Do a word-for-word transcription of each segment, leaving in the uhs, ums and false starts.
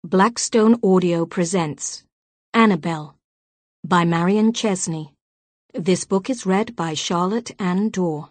Blackstone Audio presents Annabelle by Marion Chesney. This book is read by Charlotte Ann Dorr.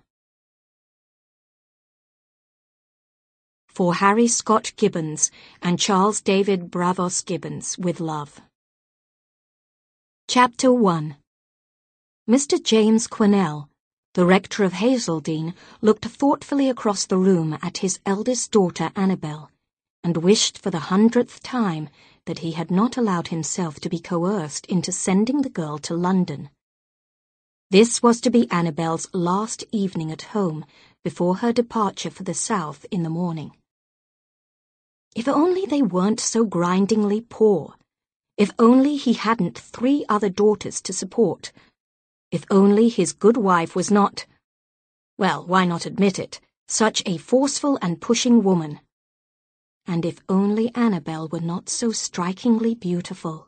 For Harry Scott Gibbons and Charles David Bravos Gibbons, with love. Chapter one. Mister James Quinnell, the rector of Hazeldene, looked thoughtfully across the room at his eldest daughter Annabelle, and wished for the hundredth time that he had not allowed himself to be coerced into sending the girl to London. This was to be Annabelle's last evening at home before her departure for the south in the morning. If only they weren't so grindingly poor. If only he hadn't three other daughters to support. If only his good wife was not, well, why not admit it, such a forceful and pushing woman. And if only Annabelle were not so strikingly beautiful.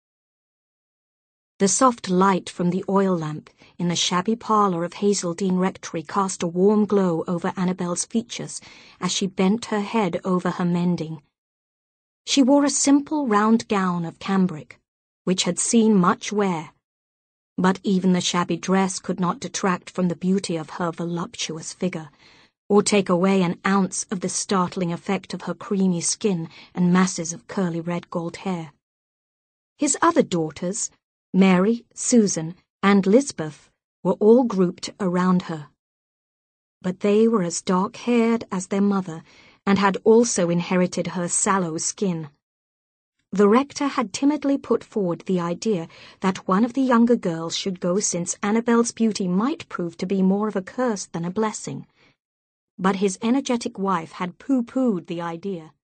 The soft light from the oil lamp in the shabby parlour of Hazeldene Rectory cast a warm glow over Annabelle's features as she bent her head over her mending. She wore a simple round gown of cambric, which had seen much wear, but even the shabby dress could not detract from the beauty of her voluptuous figure, or take away an ounce of the startling effect of her creamy skin and masses of curly red gold hair. His other daughters, Mary, Susan, and Lisbeth, were all grouped around her. But they were as dark-haired as their mother, and had also inherited her sallow skin. The rector had timidly put forward the idea that one of the younger girls should go, since Annabelle's beauty might prove to be more of a curse than a blessing. But his energetic wife had pooh-poohed the idea.